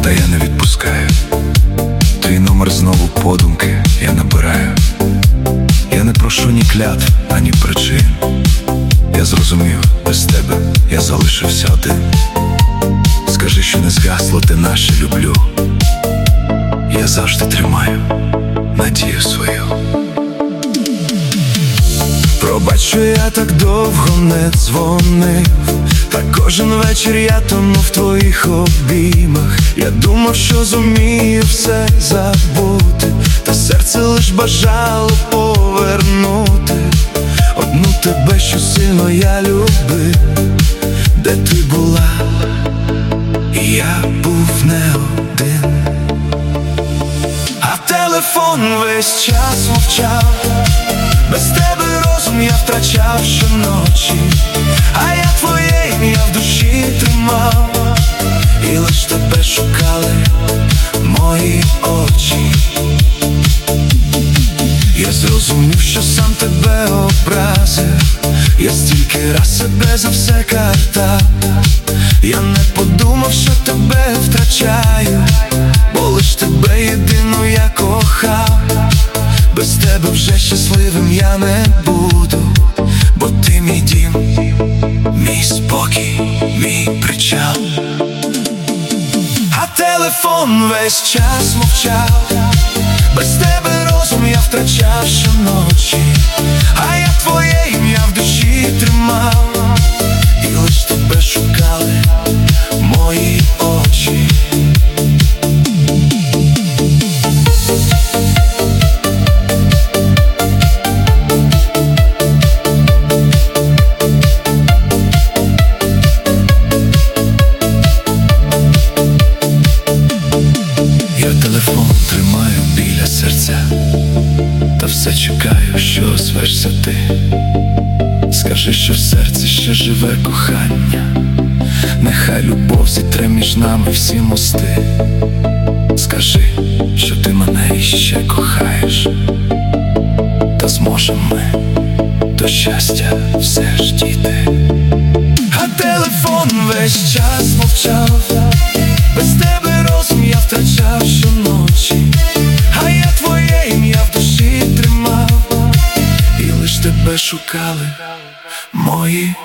та я не відпускаю. Твій номер знову подумки я набираю. Я не прошу ні клятв, ані причин. Я зрозумів, без тебе я залишився один. Скажи, що не згасло те наше люблю. Я завжди тримаю надію свою. Пробач, що я так довго не дзвонив, та кожен вечір я тону в твоїх обіймах. Я думав, що зумію все забути, та серце лиш бажало повернути одну тебе, що сильно я любив. Де ти була, і я був не один. А телефон весь час мовчав. Без тебе розум я втрачав щоночі, а я твоє ім'я в душі тримав, і лиш тебе шукали мої очі. Я зрозумів, що сам тебе образив. Я стільки раз себе за все картав. Я не подумав, що тебе втрачаю, бо лиш тебе єдину я кохав. Без тебе вже щасливим я не буду, бо ти мій дім, мій спокій, мій причал. А телефон весь час мовчав. Без тебе розум я втрачав щоночі, а я твоє ім'я в душі тримав, і лиш тебе шукали мої очі. Я телефон тримаю біля серця, та все чекаю, що озвешся ти. Скажи, що в серці ще живе кохання, нехай любов зітре між нами всі мости. Скажи, що ти мене іще кохаєш, та зможемо ми до щастя все ж дійти. А телефон весь час мовчав. Без тебе розум я втрачав щоночі, а я твоє ім'я в душі тримав, і лиш тебе шукали мої